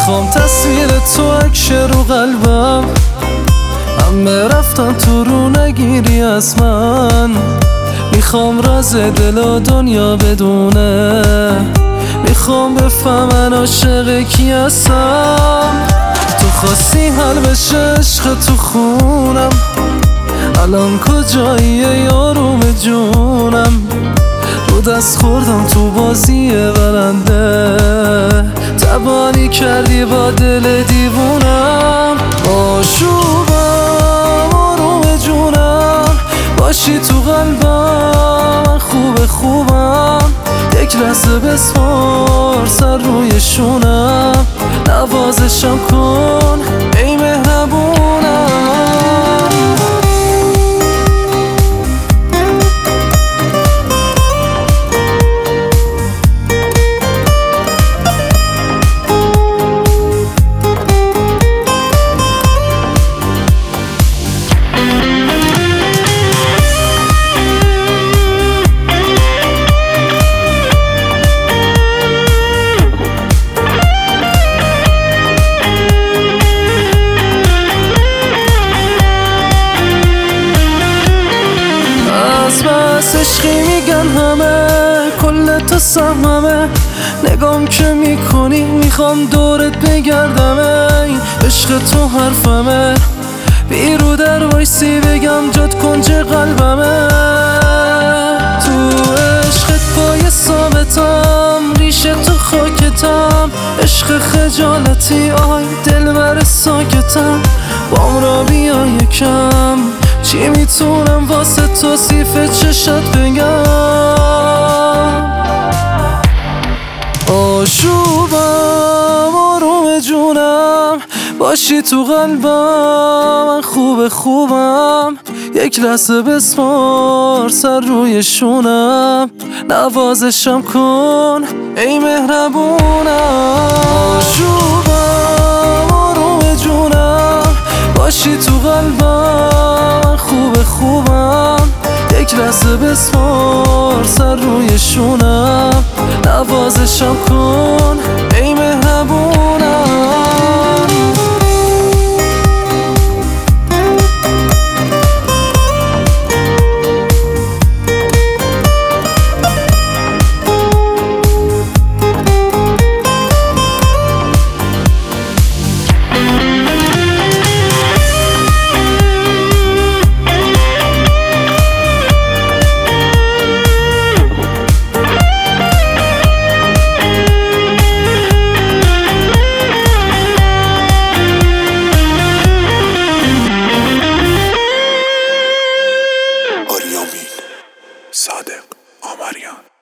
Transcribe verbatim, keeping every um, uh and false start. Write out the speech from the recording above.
میخوام تصویر تو عکشه رو قلبم، همه رفتن تو رو نگیری از من. میخوام راز دل و دنیا بدونه، میخوام بفهمن عاشق کی هستم. تو خواستی حل بشه عشق تو خونم، الان کجایی یاروم جونم؟ رو دست خوردم تو بازی برنده، تبانی کردی با دل دیوونم. آشوبم آروم جونم، باشی تو قلبم، خوب خوبم. یک لحظه بسپار سر روی شونم، نوازشم کن ای مهربونم. بس عشقی میگن همه، کل تو سهممه. نگام که میکنی میخوام دورت بگردم، ای عشق تو حرفمه. بیرو در وایسی بگم جات کنج قلبمه. تو عشقت پای ثابتم، ریشه تو خاکتم. عشق خجالتی آی دل بر ساکتم، بام را بیا یکم. چی میتونم واسه توصیف چشت بگم؟ آشوبم آروم جونم، باشی تو قلبم، من خوب خوبم. یک لحظه بسپار سر روی شونم، نوازشم کن ای مهربونم. آشوبم آروم جونم، باشی تو قلبم، خوب خوبم. یک لحظه بسپار سر روی شونم، نوازشم کن ای مهربونم. صادق آمریان.